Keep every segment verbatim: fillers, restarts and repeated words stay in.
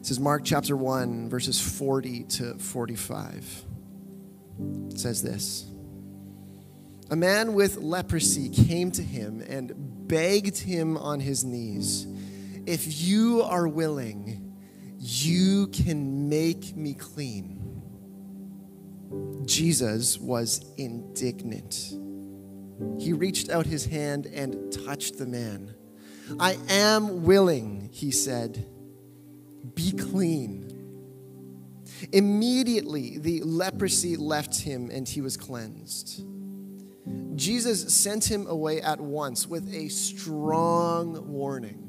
This is Mark chapter one, verses forty to forty-five. It says this. A man with leprosy came to him and begged him on his knees, "If you are willing, you can make me clean." Jesus was indignant. He reached out his hand and touched the man. "I am willing," he said. "Be clean." Immediately, the leprosy left him and he was cleansed. Jesus sent him away at once with a strong warning.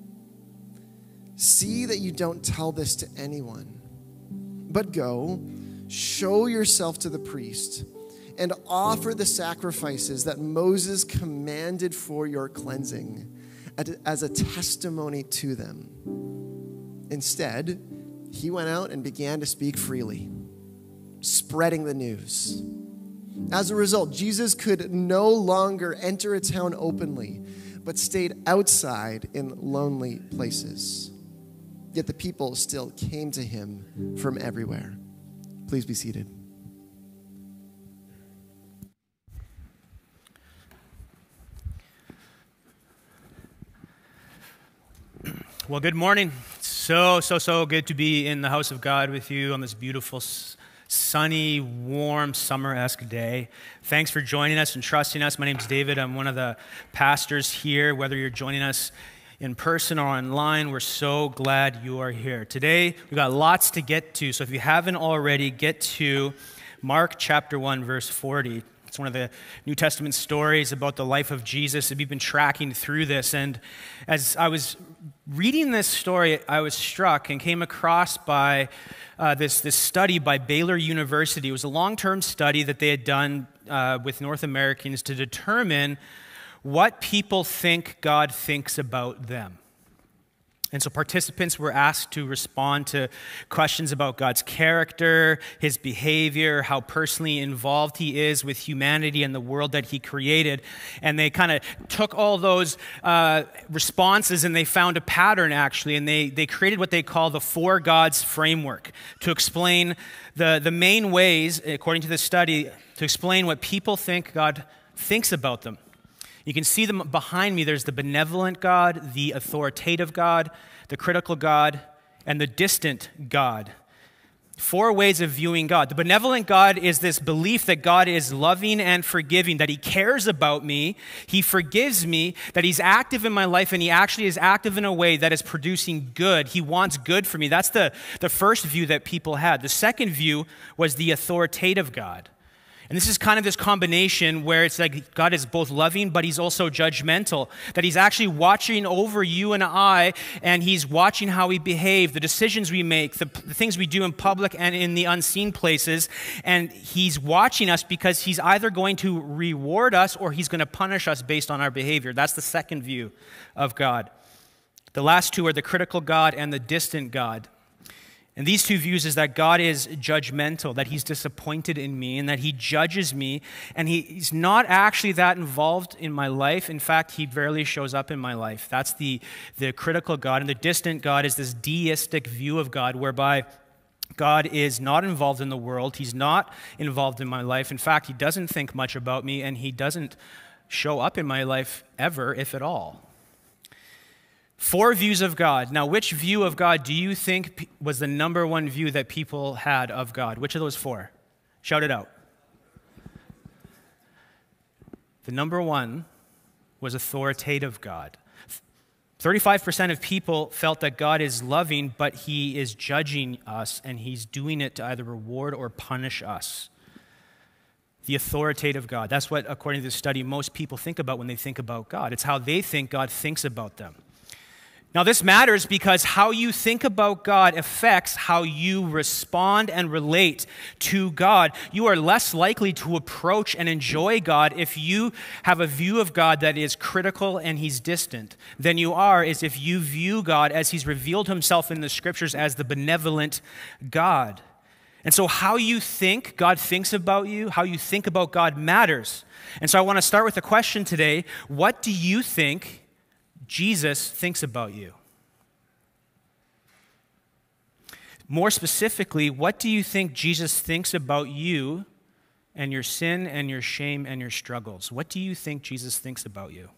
"See that you don't tell this to anyone, but go, show yourself to the priest, and offer the sacrifices that Moses commanded for your cleansing as a testimony to them." Instead, he went out and began to speak freely, spreading the news. As a result, Jesus could no longer enter a town openly, but stayed outside in lonely places. Yet the people still came to him from everywhere. Please be seated. Well, good morning. So, so, so good to be in the house of God with you on this beautiful, sunny, warm, summer-esque day. Thanks for joining us and trusting us. My name's David. I'm one of the pastors here. Whether you're joining us in person or online, we're so glad you are here. Today, we've got lots to get to. So if you haven't already, get to Mark chapter one, verse forty. It's one of the New Testament stories about the life of Jesus, and we've been tracking through this. And as I was reading this story, I was struck and came across by uh, this, this study by Baylor University. It was a long-term study that they had done uh, with North Americans to determine what people think God thinks about them. And so participants were asked to respond to questions about God's character, his behavior, how personally involved he is with humanity and the world that he created. And they kind of took all those uh, responses and they found a pattern, actually, and they, they created what they call the Four Gods framework to explain the, the main ways, according to the study, to explain what people think God thinks about them. You can see them behind me. There's the benevolent God, the authoritative God, the critical God, and the distant God. Four ways of viewing God. The benevolent God is this belief that God is loving and forgiving, that he cares about me, he forgives me, that he's active in my life, and he actually is active in a way that is producing good. He wants good for me. That's the, the first view that people had. The second view was the authoritative God. And this is kind of this combination where it's like God is both loving, but he's also judgmental. That he's actually watching over you and I, and he's watching how we behave, the decisions we make, the, the things we do in public and in the unseen places. And he's watching us because he's either going to reward us or he's going to punish us based on our behavior. That's the second view of God. The last two are the critical God and the distant God. And these two views is that God is judgmental, that he's disappointed in me, and that he judges me, and he, he's not actually that involved in my life. In fact, he barely shows up in my life. That's the, the critical God. And the distant God is this deistic view of God, whereby God is not involved in the world. He's not involved in my life. In fact, he doesn't think much about me, and he doesn't show up in my life ever, if at all. Four views of God. Now, which view of God do you think was the number one view that people had of God? Which of those four? Shout it out. The number one was authoritative God. thirty-five percent of people felt that God is loving, but he is judging us, and he's doing it to either reward or punish us. The authoritative God. That's what, according to this study, most people think about when they think about God. It's how they think God thinks about them. Now, this matters because how you think about God affects how you respond and relate to God. You are less likely to approach and enjoy God if you have a view of God that is critical and he's distant than you are is if you view God as he's revealed himself in the scriptures as the benevolent God. And so how you think God thinks about you, how you think about God matters. And so I want to start with a question today. What do you think Jesus thinks about you? More specifically, what do you think Jesus thinks about you and your sin and your shame and your struggles? What do you think Jesus thinks about you?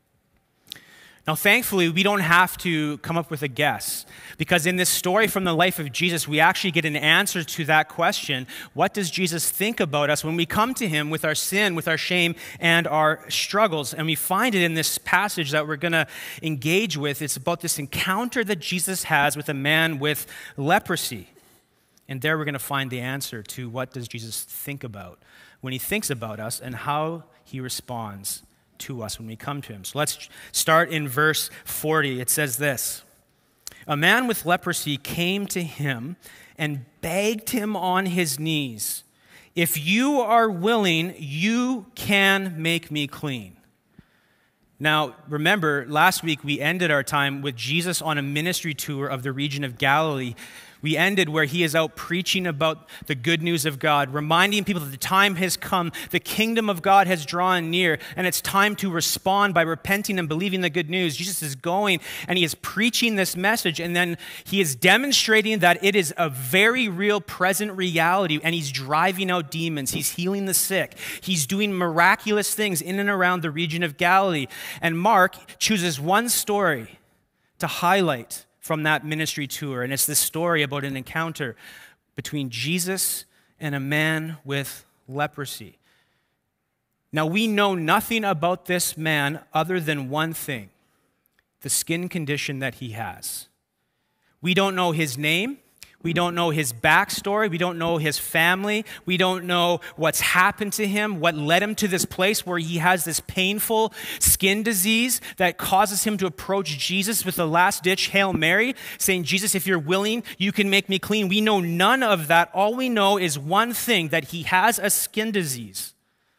Now, thankfully, we don't have to come up with a guess, because in this story from the life of Jesus, we actually get an answer to that question. What does Jesus think about us when we come to him with our sin, with our shame, and our struggles? And we find it in this passage that we're going to engage with. It's about this encounter that Jesus has with a man with leprosy. And there we're going to find the answer to what does Jesus think about when he thinks about us and how he responds to us when we come to him. So let's start in verse forty. It says this: "A man with leprosy came to him and begged him on his knees, 'If you are willing, you can make me clean.'" Now, remember, last week we ended our time with Jesus on a ministry tour of the region of Galilee. We ended where he is out preaching about the good news of God, reminding people that the time has come, the kingdom of God has drawn near, and it's time to respond by repenting and believing the good news. Jesus is going and he is preaching this message, and then he is demonstrating that it is a very real present reality, and he's driving out demons. He's healing the sick. He's doing miraculous things in and around the region of Galilee. And Mark chooses one story to highlight from that ministry tour, and it's this story about an encounter between Jesus and a man with leprosy. Now, we know nothing about this man other than one thing: the skin condition that he has. We don't know his name. We don't know his backstory. We don't know his family. We don't know what's happened to him, what led him to this place where he has this painful skin disease that causes him to approach Jesus with a last-ditch Hail Mary, saying, "Jesus, if you're willing, you can make me clean." We know none of that. All we know is one thing, that he has a skin disease.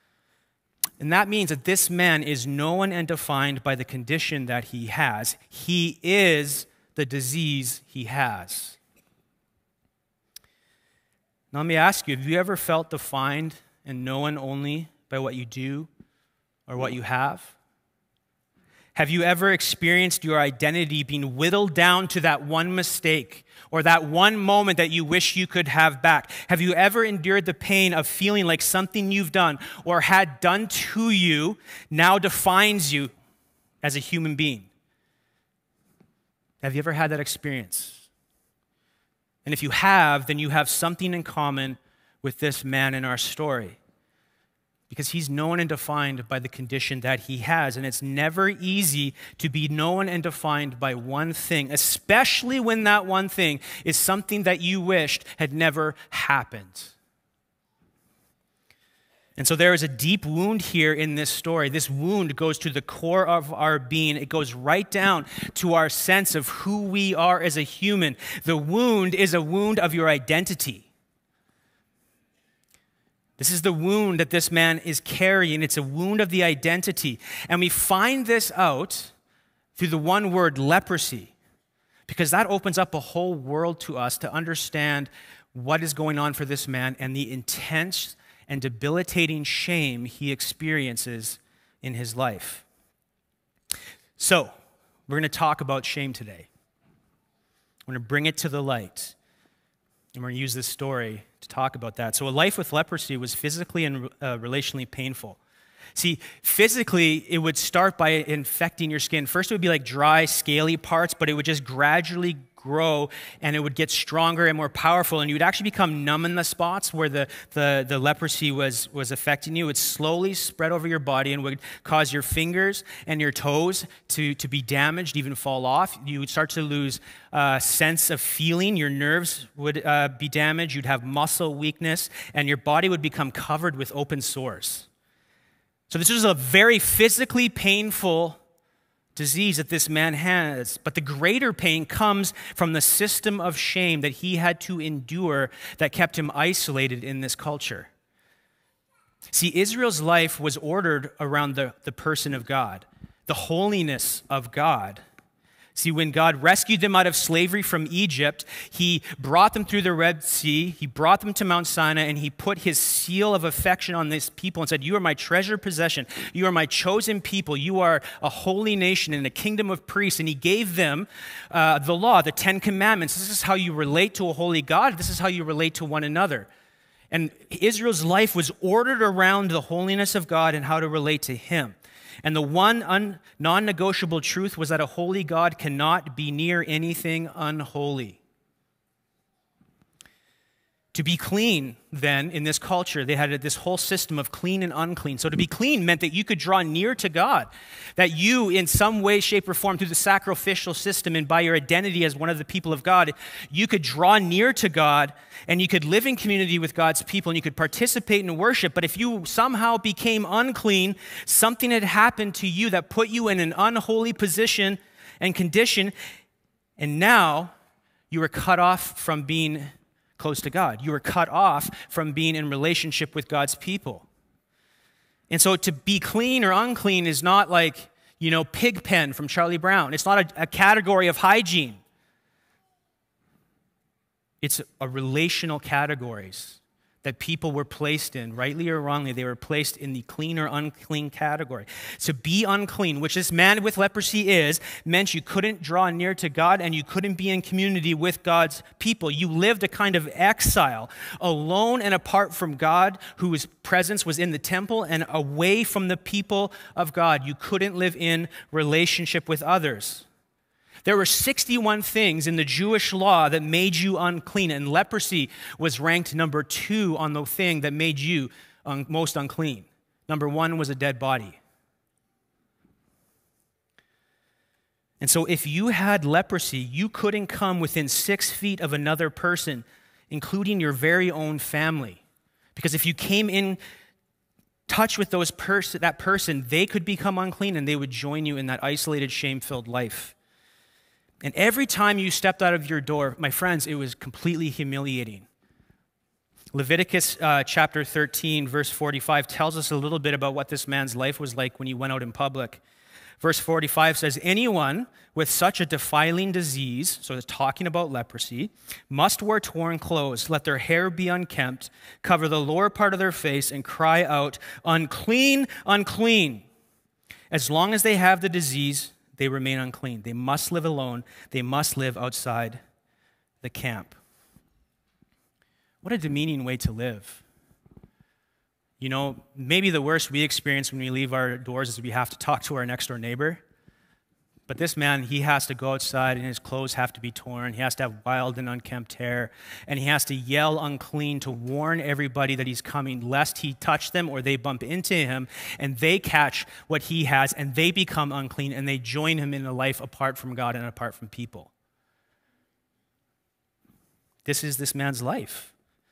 And that means that this man is known and defined by the condition that he has. He is the disease he has. Now, let me ask you, have you ever felt defined and known only by what you do or what you have? Have you ever experienced your identity being whittled down to that one mistake or that one moment that you wish you could have back? Have you ever endured the pain of feeling like something you've done or had done to you now defines you as a human being? Have you ever had that experience? And if you have, then you have something in common with this man in our story, because he's known and defined by the condition that he has. And it's never easy to be known and defined by one thing, especially when that one thing is something that you wished had never happened. And so there is a deep wound here in this story. This wound goes to the core of our being. It goes right down to our sense of who we are as a human. The wound is a wound of your identity. This is the wound that this man is carrying. It's a wound of the identity. And we find this out through the one word, leprosy, because that opens up a whole world to us to understand what is going on for this man and the intense and debilitating shame he experiences in his life. So, we're going to talk about shame today. We're going to bring it to the light, and we're going to use this story to talk about that. So, a life with leprosy was physically and uh, relationally painful. See, physically, it would start by infecting your skin. First, it would be like dry, scaly parts, but it would just gradually grow, and it would get stronger and more powerful, and you would actually become numb in the spots where the, the, the leprosy was, was affecting you. It would slowly spread over your body and would cause your fingers and your toes to, to be damaged, even fall off. You would start to lose uh, sense of feeling. Your nerves would uh, be damaged. You'd have muscle weakness, and your body would become covered with open sores. So this is a very physically painful disease that this man has. But the greater pain comes from the system of shame that he had to endure that kept him isolated in this culture. See, Israel's life was ordered around the, the person of God, the holiness of God. See, when God rescued them out of slavery from Egypt, he brought them through the Red Sea, he brought them to Mount Sinai, and he put his seal of affection on this people and said, you are my treasured possession. You are my chosen people. You are a holy nation and a kingdom of priests. And he gave them uh, the law, the Ten Commandments. This is how you relate to a holy God. This is how you relate to one another. And Israel's life was ordered around the holiness of God and how to relate to him. And the one un- non-negotiable truth was that a holy God cannot be near anything unholy. To be clean, then, in this culture, they had this whole system of clean and unclean. So to be clean meant that you could draw near to God, that you, in some way, shape, or form, through the sacrificial system and by your identity as one of the people of God, you could draw near to God and you could live in community with God's people and you could participate in worship. But if you somehow became unclean, something had happened to you that put you in an unholy position and condition, and now you were cut off from being close to God. You were cut off from being in relationship with God's people. And so to be clean or unclean is not like, you know, pig pen from Charlie Brown. It's not a, a category of hygiene. It's a, a relational categories that people were placed in, rightly or wrongly. They were placed in the clean or unclean category. To be unclean, which this man with leprosy is, meant you couldn't draw near to God and you couldn't be in community with God's people. You lived a kind of exile, alone and apart from God, whose presence was in the temple, and away from the people of God. You couldn't live in relationship with others. There were sixty-one things in the Jewish law that made you unclean, and leprosy was ranked number two on the thing that made you un- most unclean. Number one was a dead body. And so if you had leprosy, you couldn't come within six feet of another person, including your very own family. Because if you came in touch with those pers- that person, they could become unclean and they would join you in that isolated, shame-filled life. And every time you stepped out of your door, my friends, it was completely humiliating. Leviticus uh, chapter thirteen, verse forty-five tells us a little bit about what this man's life was like when he went out in public. Verse forty-five says, anyone with such a defiling disease, so it's talking about leprosy, must wear torn clothes, let their hair be unkempt, cover the lower part of their face, and cry out, unclean, unclean. As long as they have the disease, they remain unclean. They must live alone. They must live outside the camp. What a demeaning way to live. You know, maybe the worst we experience when we leave our doors is we have to talk to our next door neighbor. But this man, he has to go outside and his clothes have to be torn. He has to have wild and unkempt hair. And he has to yell unclean to warn everybody that he's coming, lest he touch them or they bump into him and they catch what he has and they become unclean and they join him in a life apart from God and apart from people. This is this man's life.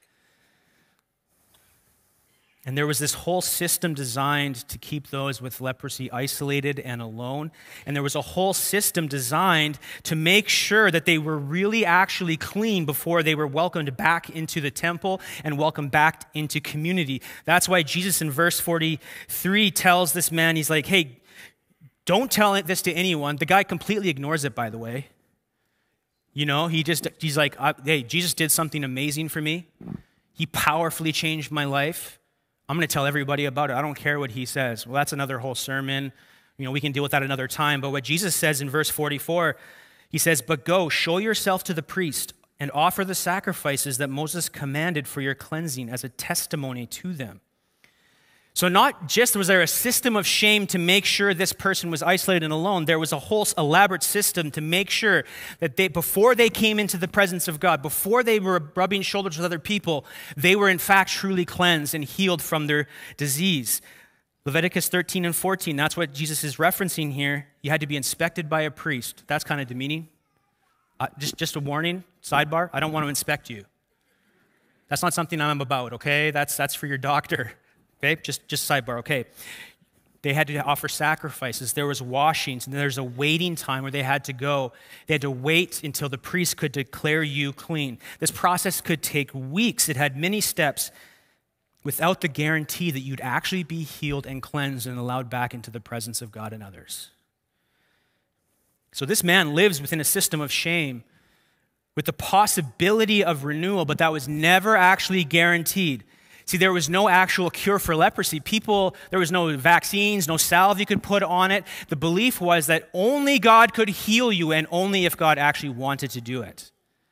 And there was this whole system designed to keep those with leprosy isolated and alone. And there was a whole system designed to make sure that they were really actually clean before they were welcomed back into the temple and welcomed back into community. That's why Jesus in verse forty-three tells this man, he's like, hey, don't tell this to anyone. The guy completely ignores it, by the way. You know, he just, he's like, hey, Jesus did something amazing for me. He powerfully changed my life. I'm going to tell everybody about it. I don't care what he says. Well, that's another whole sermon. You know, we can deal with that another time. But what Jesus says in verse forty-four, he says, but go, show yourself to the priest and offer the sacrifices that Moses commanded for your cleansing as a testimony to them. So not just was there a system of shame to make sure this person was isolated and alone, there was a whole elaborate system to make sure that they, before they came into the presence of God, before they were rubbing shoulders with other people, they were in fact truly cleansed and healed from their disease. Leviticus thirteen and fourteen, that's what Jesus is referencing here. You had to be inspected by a priest. That's kind of demeaning. Uh, just, just a warning, sidebar, I don't want to inspect you. That's not something I'm about, okay? That's, that's for your doctor. Okay, just, just sidebar, okay. They had to offer sacrifices. There was washings, and there's a waiting time where they had to go. They had to wait until the priest could declare you clean. This process could take weeks. It had many steps without the guarantee that you'd actually be healed and cleansed and allowed back into the presence of God and others. So this man lives within a system of shame with the possibility of renewal, but that was never actually guaranteed. See, there was no actual cure for leprosy. People, there was no vaccines, no salve you could put on it. The belief was that only God could heal you and only if God actually wanted to do it.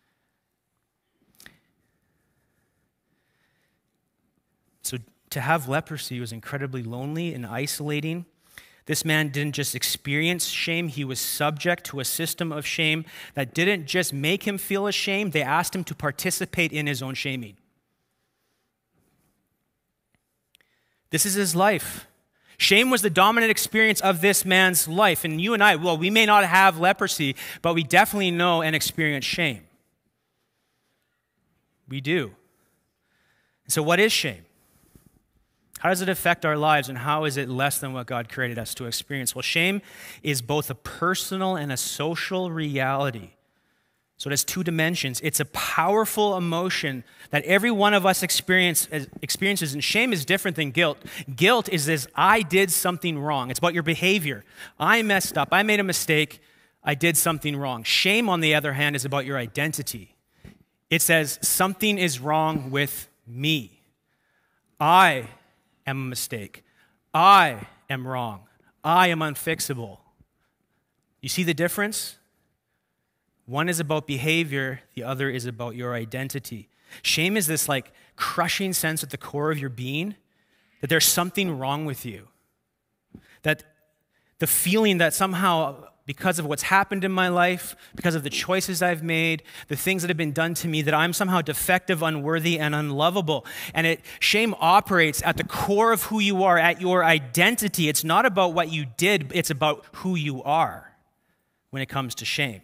So to have leprosy was incredibly lonely and isolating. This man didn't just experience shame, he was subject to a system of shame that didn't just make him feel ashamed, they asked him to participate in his own shaming. This is his life. Shame was the dominant experience of this man's life. And you and I, well, we may not have leprosy, but we definitely know and experience shame. We do. So what is shame? How does it affect our lives, and how is it less than what God created us to experience? Well, shame is both a personal and a social reality. So it has two dimensions. It's a powerful emotion that every one of us experience, experiences, and shame is different than guilt. Guilt is this, I did something wrong. It's about your behavior. I messed up. I made a mistake. I did something wrong. Shame, on the other hand, is about your identity. It says, something is wrong with me. I am a mistake. I am wrong. I am unfixable. You see the difference? One is about behavior, the other is about your identity. Shame is this like crushing sense at the core of your being that there's something wrong with you. That the feeling that somehow, because of what's happened in my life, because of the choices I've made, the things that have been done to me, that I'm somehow defective, unworthy, and unlovable. And it shame operates at the core of who you are, at your identity. It's not about what you did, it's about who you are when it comes to shame.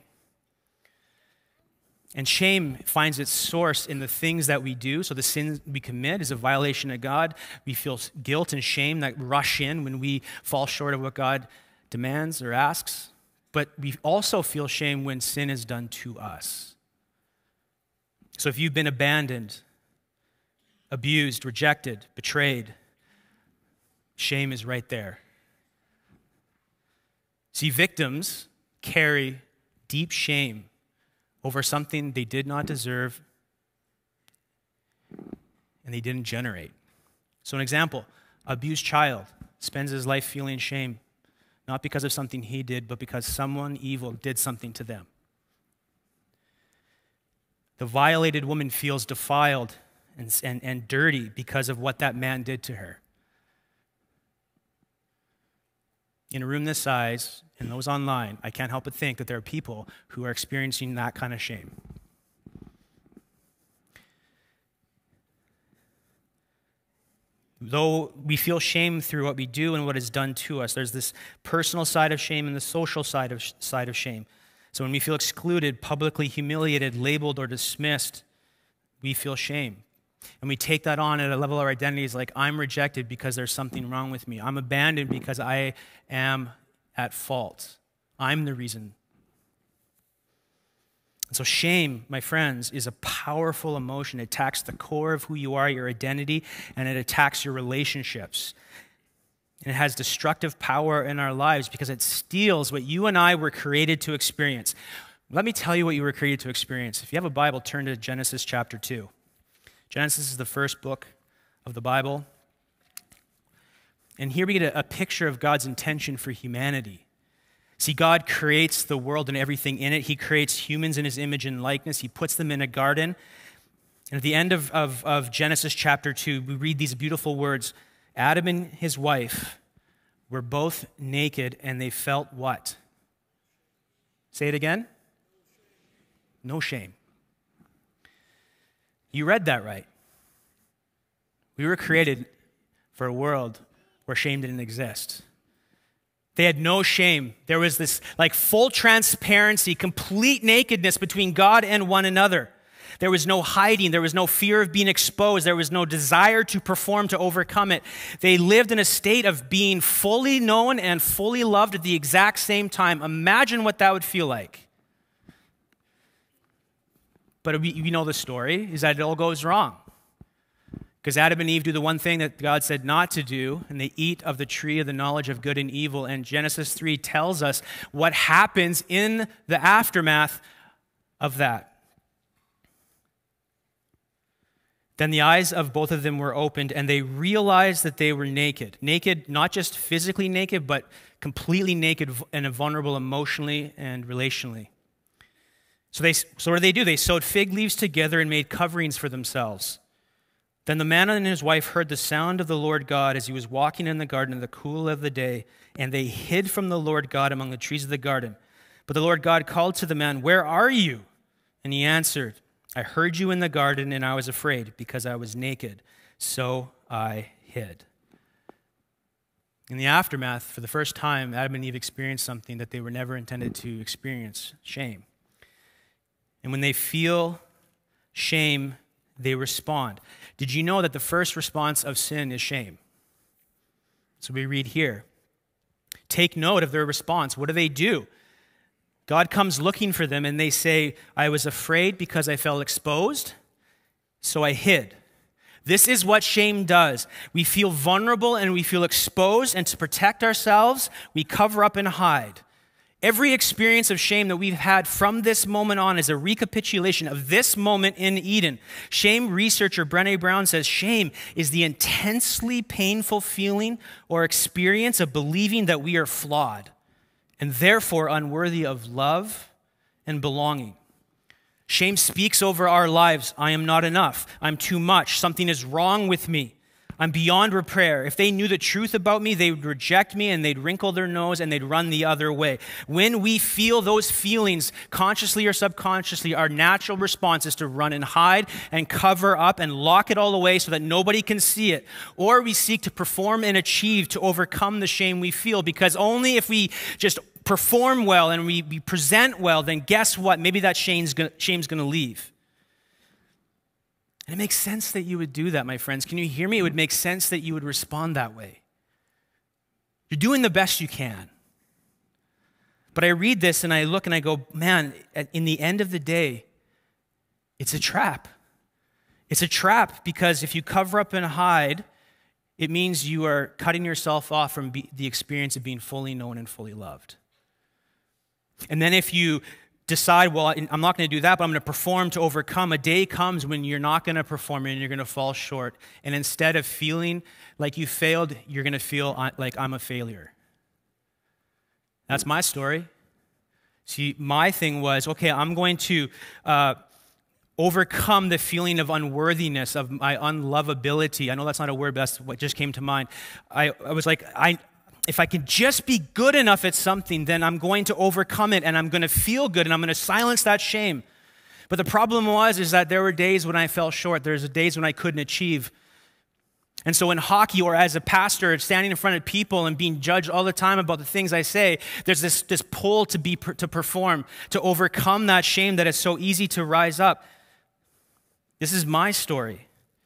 And shame finds its source in the things that we do. So the sin we commit is a violation of God. We feel guilt and shame that rush in when we fall short of what God demands or asks. But we also feel shame when sin is done to us. So if you've been abandoned, abused, rejected, betrayed, shame is right there. See, victims carry deep shame over something they did not deserve and they didn't generate. So an example, abused child spends his life feeling shame, not because of something he did, but because someone evil did something to them. The violated woman feels defiled and, and, and dirty because of what that man did to her. In a room this size, and those online, I can't help but think that there are people who are experiencing that kind of shame. Though we feel shame through what we do and what is done to us, there's this personal side of shame and the social side of, side of shame. So when we feel excluded, publicly humiliated, labeled, or dismissed, we feel shame. And we take that on at a level of our identity is like, I'm rejected because there's something wrong with me. I'm abandoned because I am at fault. I'm the reason. And so shame, my friends, is a powerful emotion. It attacks the core of who you are, your identity, and it attacks your relationships. And it has destructive power in our lives because it steals what you and I were created to experience. Let me tell you what you were created to experience. If you have a Bible, turn to Genesis chapter two. Genesis is the first book of the Bible. And here we get a, a picture of God's intention for humanity. See, God creates the world and everything in it. He creates humans in his image and likeness. He puts them in a garden. And at the end of, of, of Genesis chapter two, we read these beautiful words. Adam and his wife were both naked, and they felt what? Say it again. No shame. You read that right. We were created for a world where shame didn't exist. They had no shame. There was this like full transparency, complete nakedness between God and one another. There was no hiding. There was no fear of being exposed. There was no desire to perform to overcome it. They lived in a state of being fully known and fully loved at the exact same time. Imagine what that would feel like. But we, we know the story is that it all goes wrong. Because Adam and Eve do the one thing that God said not to do, and they eat of the tree of the knowledge of good and evil. And Genesis three tells us what happens in the aftermath of that. Then the eyes of both of them were opened, and they realized that they were naked. Naked, not just physically naked, but completely naked and vulnerable emotionally and relationally. So, they, so what did they do? They sewed fig leaves together and made coverings for themselves. Then the man and his wife heard the sound of the Lord God as he was walking in the garden in the cool of the day, and they hid from the Lord God among the trees of the garden. But the Lord God called to the man, "Where are you?" And he answered, "I heard you in the garden, and I was afraid because I was naked, so I hid." In the aftermath, for the first time, Adam and Eve experienced something that they were never intended to experience: shame. And when they feel shame, they respond. Did you know that the first response of sin is shame? So we read here. Take note of their response. What do they do? God comes looking for them, and they say, "I was afraid because I felt exposed, so I hid." This is what shame does. We feel vulnerable and we feel exposed, and to protect ourselves, we cover up and hide. Every experience of shame that we've had from this moment on is a recapitulation of this moment in Eden. Shame researcher Brené Brown says shame is the intensely painful feeling or experience of believing that we are flawed and therefore unworthy of love and belonging. Shame speaks over our lives. I am not enough. I'm too much. Something is wrong with me. I'm beyond repair. If they knew the truth about me, they would reject me and they'd wrinkle their nose and they'd run the other way. When we feel those feelings, consciously or subconsciously, our natural response is to run and hide and cover up and lock it all away so that nobody can see it. Or we seek to perform and achieve to overcome the shame we feel, because only if we just perform well and we, we present well, then guess what? Maybe that shame's gonna, shame's gonna leave. And it makes sense that you would do that, my friends. Can you hear me? It would make sense that you would respond that way. You're doing the best you can. But I read this and I look and I go, man, in the end of the day, it's a trap. It's a trap because if you cover up and hide, it means you are cutting yourself off from be- the experience of being fully known and fully loved. And then if you decide, well, I'm not going to do that, but I'm going to perform to overcome, a day comes when you're not going to perform and you're going to fall short. And instead of feeling like you failed, you're going to feel like I'm a failure. That's my story. See, my thing was, okay, I'm going to uh, overcome the feeling of unworthiness, of my unlovability. I know that's not a word, but that's what just came to mind. I, I was like, I... If I can just be good enough at something, then I'm going to overcome it and I'm going to feel good and I'm going to silence that shame. But the problem was is that there were days when I fell short. There's days when I couldn't achieve. And so in hockey or as a pastor, standing in front of people and being judged all the time about the things I say, there's this, this pull to be to perform, to overcome that shame that is so easy to rise up. This is my story.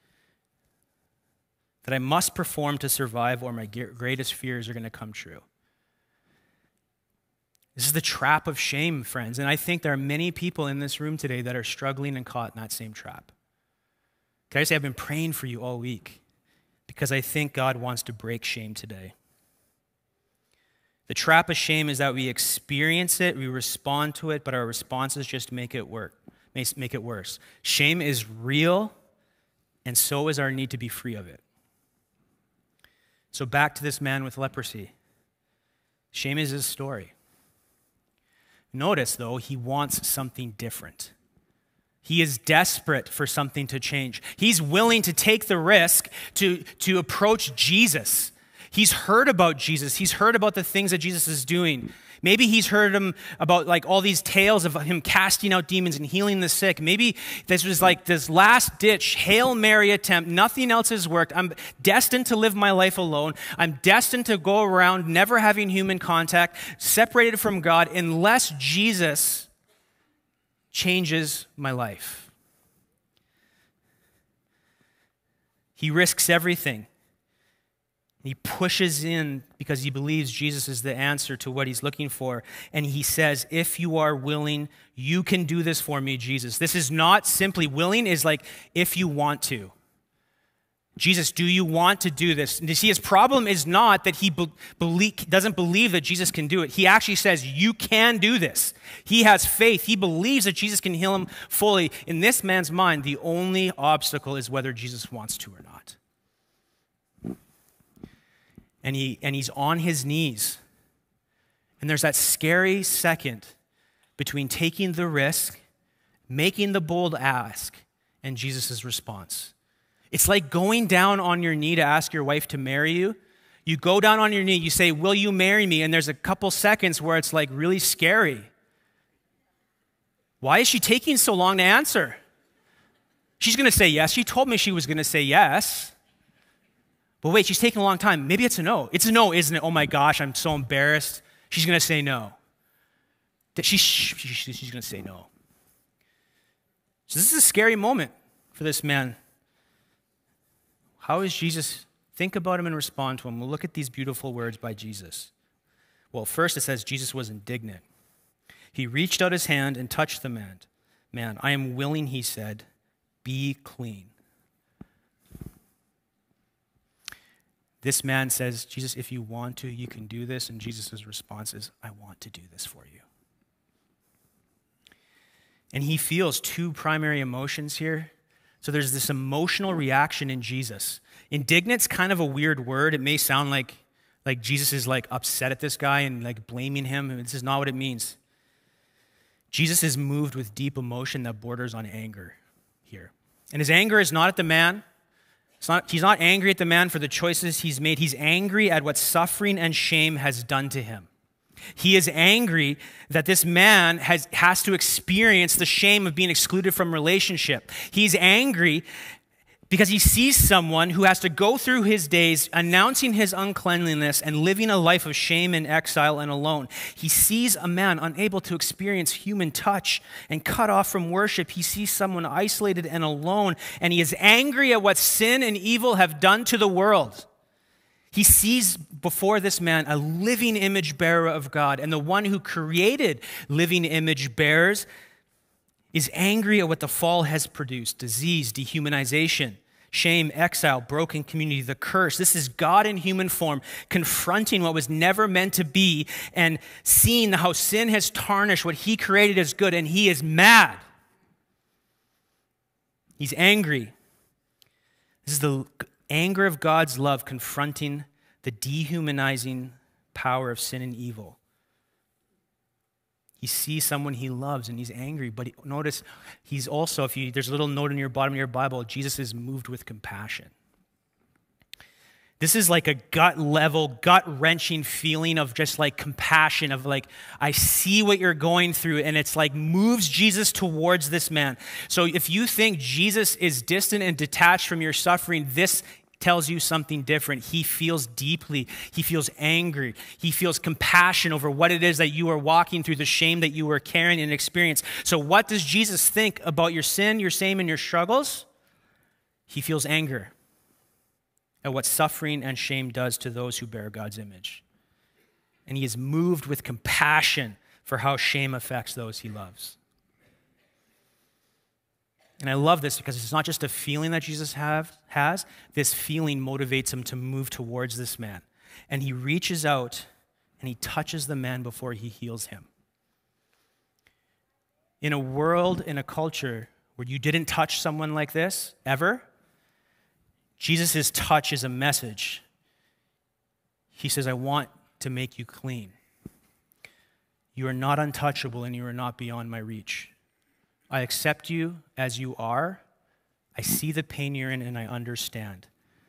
That I must perform to survive or my greatest fears are going to come true. This is the trap of shame, friends. And I think there are many people in this room today that are struggling and caught in that same trap. Can I say I've been praying for you all week because I think God wants to break shame today. The trap of shame is that we experience it, we respond to it, but our responses just make it work, make it worse. Shame is real, and so is our need to be free of it. So back to this man with leprosy. Shame is his story. Notice, though, he wants something different. He is desperate for something to change. He's willing to take the risk to, to approach Jesus. He's heard about Jesus. He's heard about the things that Jesus is doing. Maybe he's heard him about like all these tales of him casting out demons and healing the sick. Maybe this was like this last ditch Hail Mary attempt. Nothing else has worked. I'm destined to live my life alone. I'm destined to go around never having human contact, separated from God, unless Jesus changes my life. He risks everything. He pushes in because he believes Jesus is the answer to what he's looking for. And he says, if you are willing, you can do this for me, Jesus. This is not simply willing, is like if you want to. Jesus, do you want to do this? And you see, his problem is not that he be- believe, doesn't believe that Jesus can do it. He actually says, you can do this. He has faith. He believes that Jesus can heal him fully. In this man's mind, the only obstacle is whether Jesus wants to or not. And he and he's on his knees. And there's that scary second between taking the risk, making the bold ask, and Jesus' response. It's like going down on your knee to ask your wife to marry you. You go down on your knee, you say, will you marry me? And there's a couple seconds where it's like really scary. Why is she taking so long to answer? She's going to say yes. She told me she was going to say yes. But wait, she's taking a long time. Maybe it's a no. It's a no, isn't it? Oh my gosh, I'm so embarrassed. She's going to say no. She, she, she's going to say no. So this is a scary moment for this man. How does Jesus think about him and respond to him? We'll look at these beautiful words by Jesus. Well, first it says Jesus was indignant. He reached out his hand and touched the man. Man, I am willing, he said, be clean. This man says, Jesus, if you want to, you can do this. And Jesus' response is, I want to do this for you. And he feels two primary emotions here. So there's this emotional reaction in Jesus. Indignant's kind of a weird word. It may sound like, like Jesus is like upset at this guy and like blaming him. This is not what it means. Jesus is moved with deep emotion that borders on anger here. And his anger is not at the man. It's not, he's not angry at the man for the choices he's made. He's angry at what suffering and shame has done to him. He is angry that this man has, has to experience the shame of being excluded from relationship. He's angry because he sees someone who has to go through his days announcing his uncleanliness and living a life of shame and exile and alone. He sees a man unable to experience human touch and cut off from worship. He sees someone isolated and alone, and he is angry at what sin and evil have done to the world. He sees before this man a living image bearer of God, and the one who created living image bearers is angry at what the fall has produced: disease, dehumanization, shame, exile, broken community, the curse. This is God in human form confronting what was never meant to be and seeing how sin has tarnished what he created as good, and he is mad. He's angry. This is the anger of God's love confronting the dehumanizing power of sin and evil. He sees someone he loves and he's angry, but he, notice he's also, if you, there's a little note in your bottom of your Bible, Jesus is moved with compassion. This is like a gut level, gut wrenching feeling of just like compassion, of like, I see what you're going through, and it's like moves Jesus towards this man. So if you think Jesus is distant and detached from your suffering, this tells you something different. He feels deeply. He feels angry. He feels compassion over what it is that you are walking through, the shame that you are carrying and experience. So what does Jesus think about your sin, your shame, and your struggles? He feels anger at what suffering and shame does to those who bear God's image. And he is moved with compassion for how shame affects those he loves. And I love this because it's not just a feeling that Jesus have, has. This feeling motivates him to move towards this man. And he reaches out and he touches the man before he heals him. In a world, in a culture where you didn't touch someone like this ever, Jesus' touch is a message. He says, I want to make you clean. You are not untouchable and you are not beyond my reach. I accept you as you are. I see the pain you're in and I understand.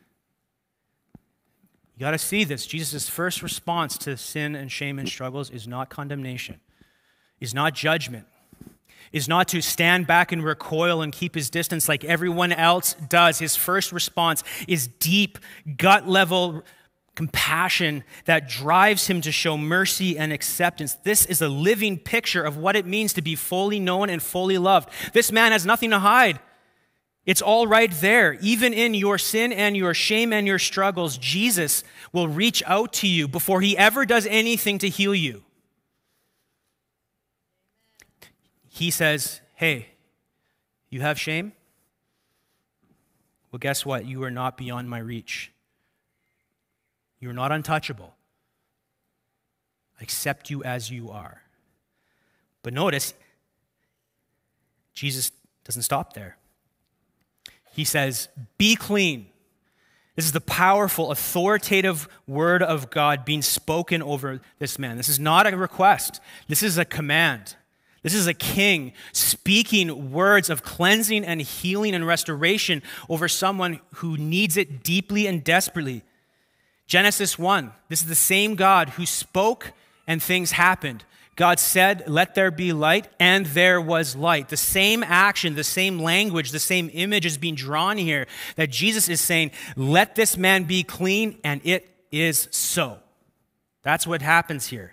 You got to see this. Jesus' first response to sin and shame and struggles is not condemnation, is not judgment, is not to stand back and recoil and keep his distance like everyone else does. His first response is deep, gut-level compassion that drives him to show mercy and acceptance. This is a living picture of what it means to be fully known and fully loved. This man has nothing to hide. It's all right there. Even in your sin and your shame and your struggles, Jesus will reach out to you before he ever does anything to heal you. He says, hey, you have shame? Well, guess what? You are not beyond my reach. You are not untouchable. I accept you as you are. But notice, Jesus doesn't stop there. He says, be clean. This is the powerful, authoritative word of God being spoken over this man. This is not a request. This is a command. This is a king speaking words of cleansing and healing and restoration over someone who needs it deeply and desperately. Genesis one, this is the same God who spoke and things happened. God said, let there be light, and there was light. The same action, the same language, the same image is being drawn here, that Jesus is saying, let this man be clean, and it is so. That's what happens here.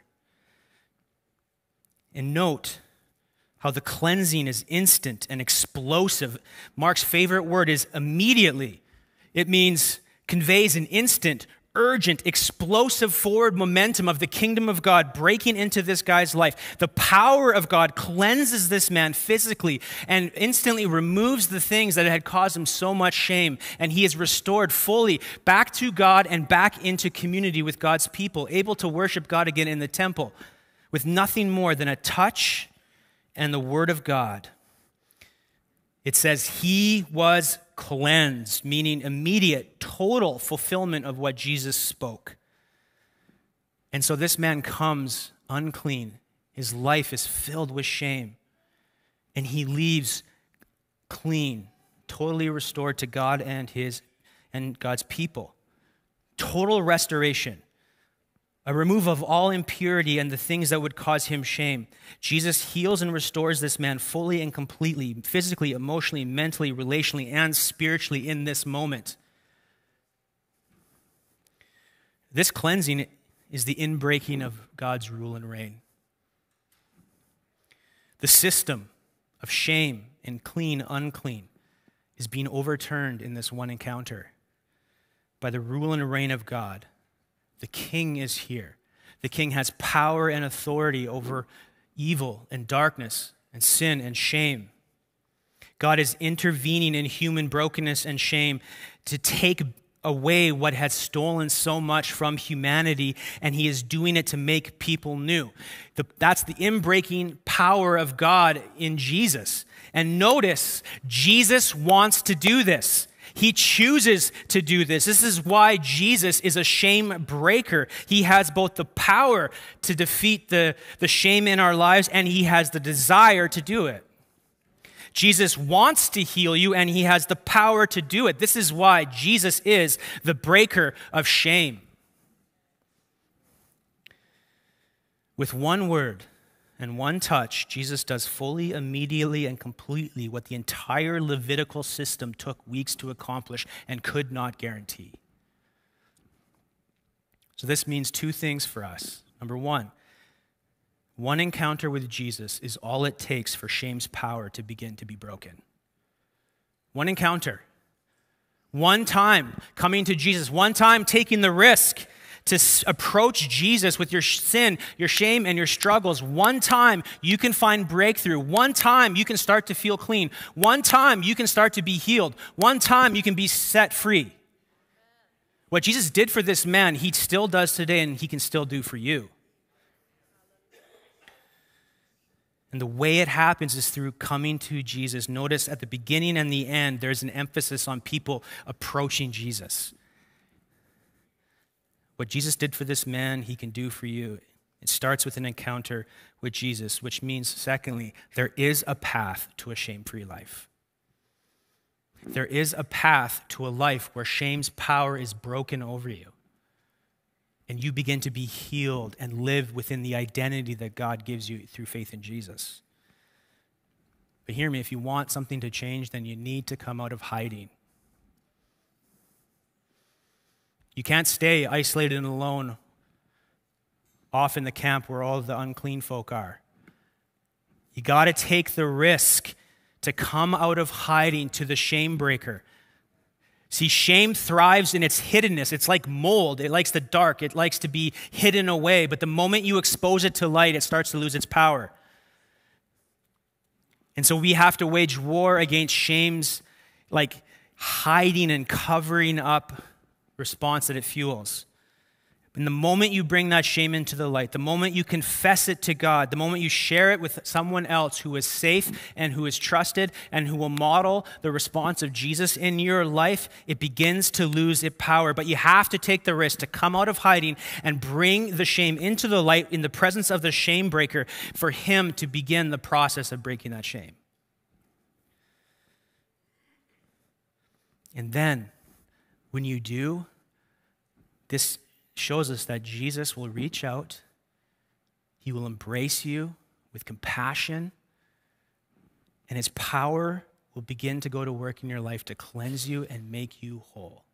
And note how the cleansing is instant and explosive. Mark's favorite word is immediately. It means, conveys an instant, urgent, explosive forward momentum of the kingdom of God breaking into this guy's life. The power of God cleanses this man physically and instantly removes the things that had caused him so much shame. And he is restored fully back to God and back into community with God's people, able to worship God again in the temple with nothing more than a touch and the word of God. It says he was cleansed, meaning immediate, total fulfillment of what Jesus spoke. And so this man comes unclean. His life is filled with shame. And he leaves clean, totally restored to God and his and God's people. Total restoration. A removal of all impurity and the things that would cause him shame. Jesus heals and restores this man fully and completely, physically, emotionally, mentally, relationally, and spiritually in this moment. This cleansing is the inbreaking of God's rule and reign. The system of shame and clean, unclean is being overturned in this one encounter by the rule and reign of God. The king is here. The king has power and authority over evil and darkness and sin and shame. God is intervening in human brokenness and shame to take away what has stolen so much from humanity, and he is doing it to make people new. The, that's the inbreaking power of God in Jesus. And notice, Jesus wants to do this. He chooses to do this. This is why Jesus is a shame breaker. He has both the power to defeat the, the shame in our lives, and he has the desire to do it. Jesus wants to heal you, and he has the power to do it. This is why Jesus is the breaker of shame. With one word and one touch, Jesus does fully, immediately, and completely what the entire Levitical system took weeks to accomplish and could not guarantee. So this means two things for us. Number one, one encounter with Jesus is all it takes for shame's power to begin to be broken. One encounter. One time coming to Jesus. One time taking the risk to approach Jesus with your sin, your shame, and your struggles. One time you can find breakthrough. One time you can start to feel clean. One time you can start to be healed. One time you can be set free. What Jesus did for this man, he still does today, and he can still do for you. And the way it happens is through coming to Jesus. Notice at the beginning and the end, there's an emphasis on people approaching Jesus. What Jesus did for this man, he can do for you. It starts with an encounter with Jesus, which means, secondly, there is a path to a shame-free life. There is a path to a life where shame's power is broken over you, and you begin to be healed and live within the identity that God gives you through faith in Jesus. But hear me, if you want something to change, then you need to come out of hiding. You can't stay isolated and alone off in the camp where all the unclean folk are. You got to take the risk to come out of hiding to the shame breaker. See, shame thrives in its hiddenness. It's like mold. It likes the dark. It likes to be hidden away. But the moment you expose it to light, it starts to lose its power. And so we have to wage war against shame's like hiding and covering up response that it fuels. And the moment you bring that shame into the light, the moment you confess it to God, the moment you share it with someone else who is safe and who is trusted and who will model the response of Jesus in your life, it begins to lose its power. But you have to take the risk to come out of hiding and bring the shame into the light in the presence of the shame breaker for him to begin the process of breaking that shame. And then, when you do, this shows us that Jesus will reach out. He will embrace you with compassion, and his power will begin to go to work in your life to cleanse you and make you whole.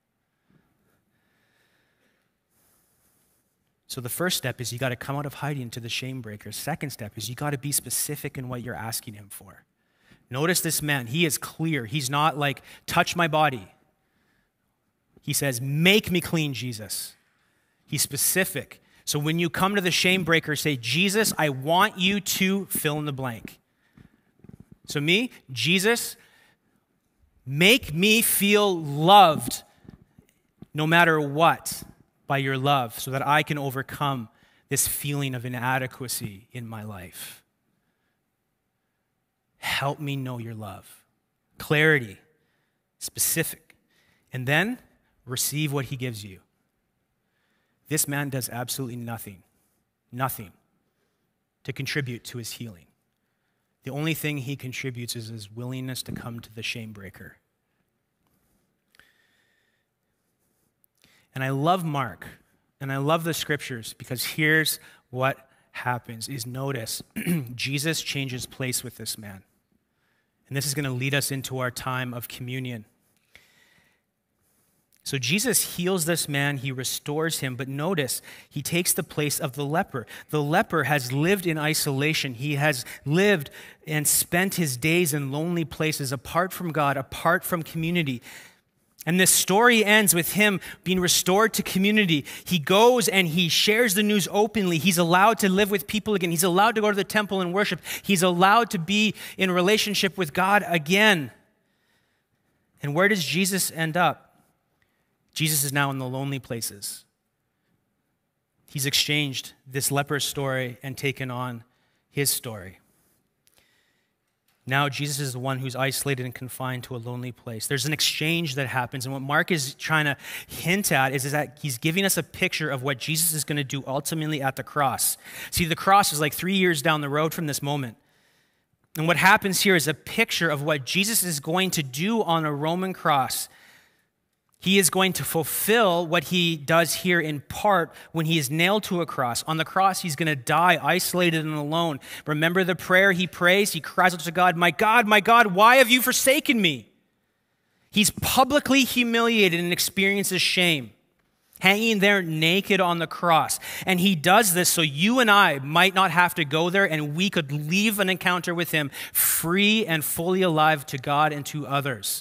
So the first step is you got to come out of hiding to the shame breaker. Second step is you got to be specific in what you're asking him for. Notice this man. He is clear. He's not like, touch my body. He says, make me clean, Jesus. He's specific. So when you come to the shame breaker, say, Jesus, I want you to fill in the blank. So me, Jesus, make me feel loved no matter what by your love so that I can overcome this feeling of inadequacy in my life. Help me know your love. Clarity, specific. And then receive what he gives you. This man does absolutely nothing, nothing to contribute to his healing. The only thing he contributes is his willingness to come to the shame breaker. And I love Mark, and I love the scriptures because here's what happens is notice, Jesus changes place with this man. And this is going to lead us into our time of communion. So Jesus heals this man, he restores him, but notice, he takes the place of the leper. The leper has lived in isolation. He has lived and spent his days in lonely places, apart from God, apart from community. And this story ends with him being restored to community. He goes and he shares the news openly. He's allowed to live with people again. He's allowed to go to the temple and worship. He's allowed to be in relationship with God again. And where does Jesus end up? Jesus is now in the lonely places. He's exchanged this leper's story and taken on his story. Now Jesus is the one who's isolated and confined to a lonely place. There's an exchange that happens, and what Mark is trying to hint at is, is that he's giving us a picture of what Jesus is going to do ultimately at the cross. See, the cross is like three years down the road from this moment. And what happens here is a picture of what Jesus is going to do on a Roman cross. He is going to fulfill what he does here in part when he is nailed to a cross. On the cross, he's going to die isolated and alone. Remember the prayer he prays? He cries out to God, "My God, my God, why have you forsaken me?" He's publicly humiliated and experiences shame, hanging there naked on the cross. And he does this so you and I might not have to go there and we could leave an encounter with him free and fully alive to God and to others.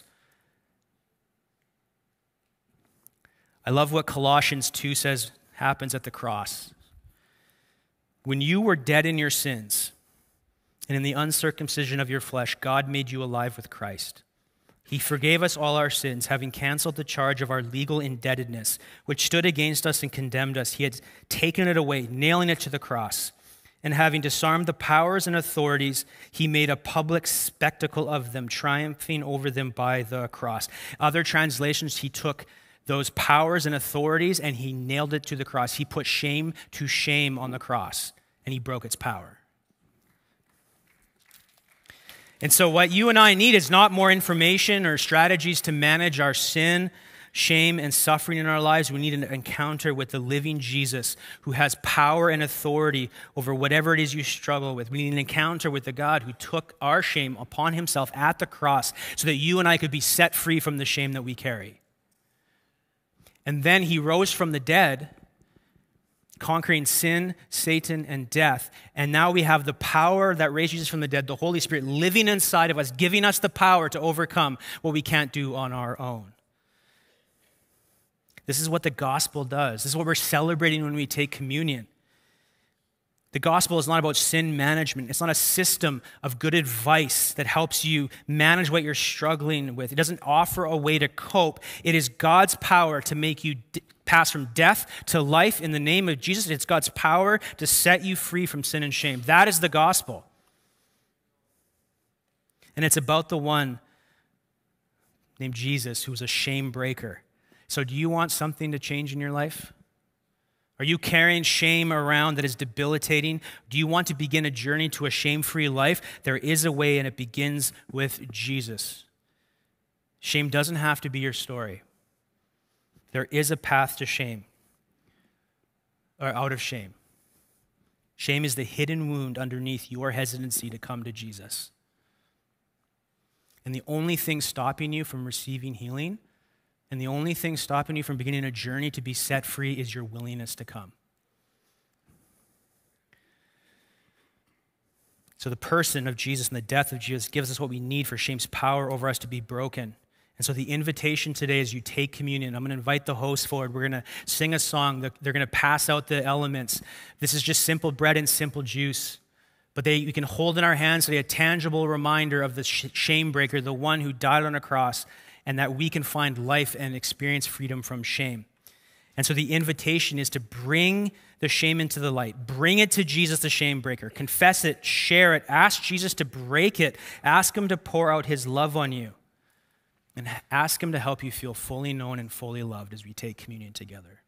I love what Colossians two says happens at the cross. When you were dead in your sins and in the uncircumcision of your flesh, God made you alive with Christ. He forgave us all our sins, having canceled the charge of our legal indebtedness, which stood against us and condemned us. He had taken it away, nailing it to the cross. And having disarmed the powers and authorities, he made a public spectacle of them, triumphing over them by the cross. Other translations, he took those powers and authorities, and he nailed it to the cross. He put shame to shame on the cross, and he broke its power. And so what you and I need is not more information or strategies to manage our sin, shame, and suffering in our lives. We need an encounter with the living Jesus who has power and authority over whatever it is you struggle with. We need an encounter with the God who took our shame upon himself at the cross so that you and I could be set free from the shame that we carry. And then he rose from the dead, conquering sin, Satan, and death. And now we have the power that raised Jesus from the dead, the Holy Spirit living inside of us, giving us the power to overcome what we can't do on our own. This is what the gospel does. This is what we're celebrating when we take communion. The gospel is not about sin management. It's not a system of good advice that helps you manage what you're struggling with. It doesn't offer a way to cope. It is God's power to make you d- pass from death to life in the name of Jesus. It's God's power to set you free from sin and shame. That is the gospel. And it's about the one named Jesus who was a shame breaker. So do you want something to change in your life? Are you carrying shame around that is debilitating? Do you want to begin a journey to a shame-free life? There is a way, and it begins with Jesus. Shame doesn't have to be your story. There is a path to shame, or out of shame. Shame is the hidden wound underneath your hesitancy to come to Jesus. And the only thing stopping you from receiving healing, and the only thing stopping you from beginning a journey to be set free is your willingness to come. So the person of Jesus and the death of Jesus gives us what we need for shame's power over us to be broken. And so the invitation today is you take communion. I'm going to invite the host forward. We're going to sing a song. They're going to pass out the elements. This is just simple bread and simple juice. But they, we can hold in our hands today a tangible reminder of the sh- shame breaker, the one who died on a cross, and that we can find life and experience freedom from shame. And so the invitation is to bring the shame into the light. Bring it to Jesus, the shame breaker. Confess it, share it, ask Jesus to break it. Ask him to pour out his love on you. And ask him to help you feel fully known and fully loved as we take communion together.